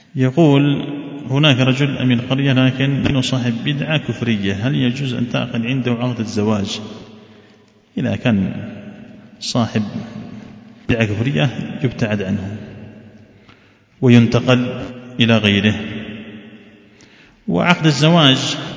يقول: هناك رجل أمين قرية لكن صاحب بدعة كفرية، هل يجوز أن تعقد عنده عقد الزواج؟ إذا كان صاحب بدعة كفرية يبتعد عنه وينتقل إلى غيره. وعقد الزواج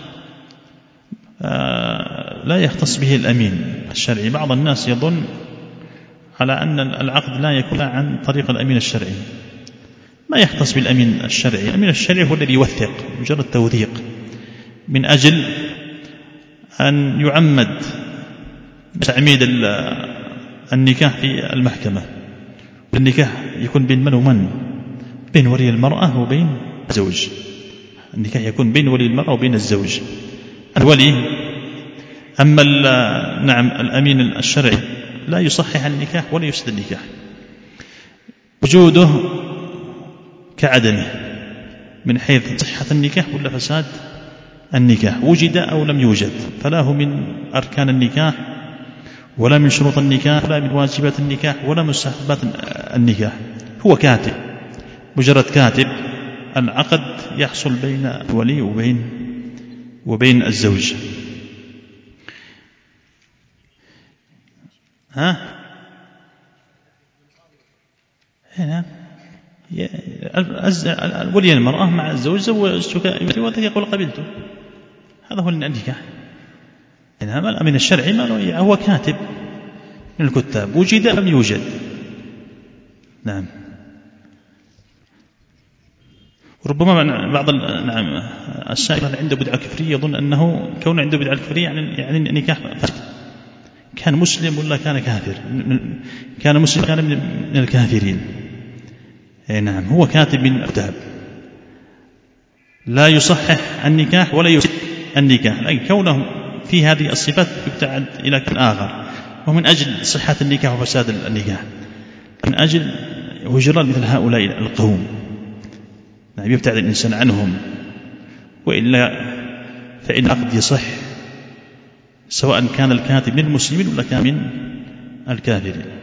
لا يختص به الأمين الشرعي. بعض الناس يظن على أن العقد لا يكون عن طريق الأمين الشرعي، ما يختص بالأمين الشرعي. الأمين الشرعي هو الذي يوثق، مجرد توثيق من أجل أن يعمد تعميد النكاح في المحكمة. النكاح يكون بين من ومن؟ بين ولي المرأة وبين الزوج. النكاح يكون بين ولي المرأة وبين الزوج الولي. أما نعم الأمين الشرعي لا يصحح النكاح ولا يفسد النكاح، وجوده كعدمه من حيث صحة النكاح ولا فساد النكاح، وجد أو لم يوجد، فلا هو من أركان النكاح ولا من شروط النكاح ولا من واجبات النكاح ولا من مستحبات النكاح. هو كاتب، مجرد كاتب. العقد يحصل بين الولي وبين الزوج. هنا ولي المرأة مع الزوج: زوجتك، يقول قبلته. هذا هو النكاح. إنما الأمين الشرعي ما هو كاتب من الكتاب، وجد لم يوجد. نعم. ربما بعض السائل اللي عنده بدعة كفرية يظن أنه كون عنده بدعة كفرية يعني نكاح فاسد. كان مسلم ولا كان كافر؟ كان مسلم كان من الكافرين. نعم. هو كاتب من الكتاب، لا يصحح النكاح ولا يفسد النكاح، لكن كونه في هذه الصفات يبتعد إلى كل آخر، ومن أجل صحة النكاح وفساد النكاح، من أجل هجران مثل هؤلاء القوم. نعم. يبتعد الإنسان عنهم، وإلا فإن العقد يصح سواء كان الكاتب من المسلمين ولا كان من الكافرين.